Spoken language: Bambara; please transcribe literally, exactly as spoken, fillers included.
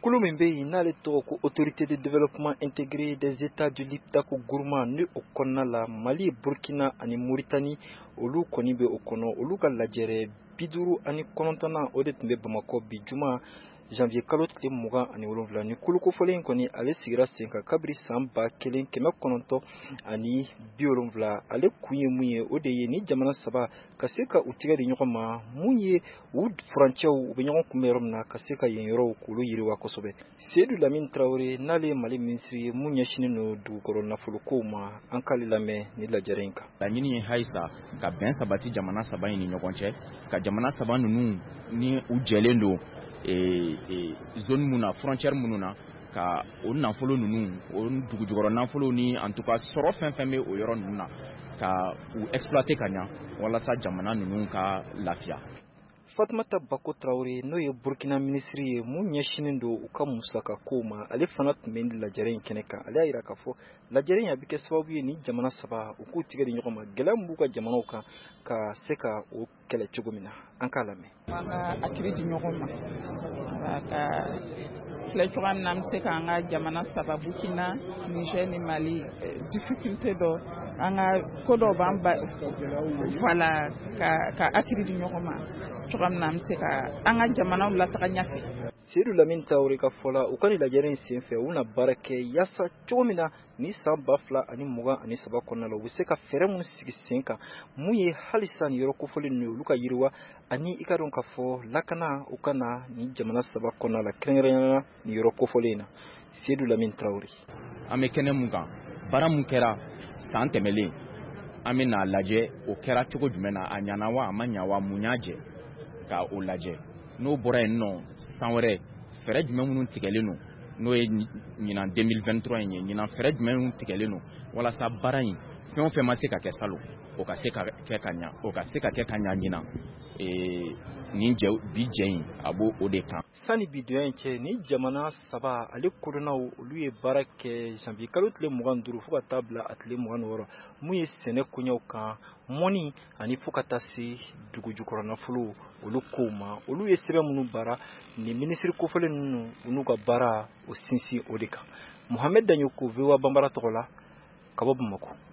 Kulu min bɛ yen n'ale tɔgɔ ko autorité de développement intégré des états du Liptako gourmand ni o kɔnɔna la Mali, Burkina ani Mauritanie olu kɔni bɛ o kɔnɔ olu ka lajɛrɛ bi duuru ani kɔnɔntɔnnan o de tun bɛ Bamakɔ bi juma janvier kalo tile mugan ani wolonwula ni kulu kofɔlen kɔni ale sigira sen kan kabiri san ba kelen kɛmɛ kɔnɔntɔn ani bi wolonwula ale kun ye mun ye o de ye ni jamana saba ka se ka u tigɛ di ɲɔgɔn ma mun ye u furancɛw u bɛ ɲɔgɔn kunbɛn yɔrɔ min na ka se ka yen yɔrɔw k'olu yiriwa kosɛbɛ. Seydou Lamine Traoré n'ale ye Mali minisiri ye mun ɲɛsinen don dugukɔrɔ nafolokow ma an k'ale lamɛn ni lajɛrɛ in kan. Laɲini ye halisa ka bɛn sabati jamana saba in ni ɲɔgɔn cɛ ka jamana saba ninnu ni u jɛlen don ee ee zone mun na frontière minnu na ka o nafolo ninnu o dugujukɔrɔ nafolo ni en tout cas sɔrɔ fɛn fɛn bɛ o yɔrɔ ninnu na ka u exploiter ka ɲa walasa jamana ninnu ka lafiya. Fatoumata Bako Traoré n'o ye Burkina minisiri ye mun ɲɛsinen don u ka musaka kow ma ale fana tun bɛ lajɛrɛ in kɛnɛ kan ale y'a jira k'a fɔ lajɛrɛ in a bɛ kɛ sababu ye ni jamana saba u k'u tigɛ di ɲɔgɔn ma gɛlɛya min b'u ka jamanaw kan ka se ka o kɛlɛ cogo min na an k'a lamɛn. An ka hakili di ɲɔgɔn ma ka filɛ cogoya min na an bɛ se k'an ka jamana saba Burkina, Niger ni Mali difficulté dɔ an ka ko dɔ b'an ba voilà ka ka hakili di ɲɔgɔn ma cogoya min na an bɛ se ka an ka jamanaw lataga ɲɛfɛ. Seydou Lamine Traoré ka fɔ la u ka nin lajɛrɛ in senfɛ u bɛna baara kɛ yaasa cogo min na ni san ba fila ani mugan ani saba kɔnɔna la u bɛ se ka fɛɛrɛ minnu sigi sen kan mun ye halisa nin yɔrɔ kofɔlen ninnu olu ka yiriwa ani i ka dɔn k'a fɔ lakana u ka na ni jamana saba kɔnɔna la kɛrɛnkɛrɛnnenya nin yɔrɔ kofɔlen in na Seydou Lamine Traoré. An bɛ kɛnɛ mun kan baara mun kɛra san tɛmɛlen an bɛ n'a lajɛ o kɛra cogo jumɛn na a ɲana wa a ma ɲa wa mun y'a jɛ ka o lajɛ n'o bɔra yen nɔ san wɛrɛ fɛɛrɛ jumɛn minnu tigɛlen don n'o ye ɲinan deux mille vingt-trois in ye ɲinan fɛɛrɛ jumɛn minnu tigɛlen don walasa baara in fɛn o fɛn ma se ka kɛ salon o ka se ka kɛ ka ɲa o ka se ka kɛ ka ɲa ɲinan ee nin jɛ bi jɛ in a b'o o de kan. Sani bi donya in cɛ ni jamana saba ale kodɔnnaw olu ye baara kɛ janvier kalo tile mugan ni duuru fo ka taa bila a tile mugan ni wɔɔrɔ mun ye sɛnɛ koɲɛw kan mɔni ani fo ka taa se dugujukɔrɔ nafolo olu kow ma olu ye sɛbɛn minnu baara ni minisiri kofɔlen ninnu u n'u ka baara o sinsin o de kan. Mohamed Danyoko V O A Banbara tɔgɔ la ka bɔ Bamakɔ.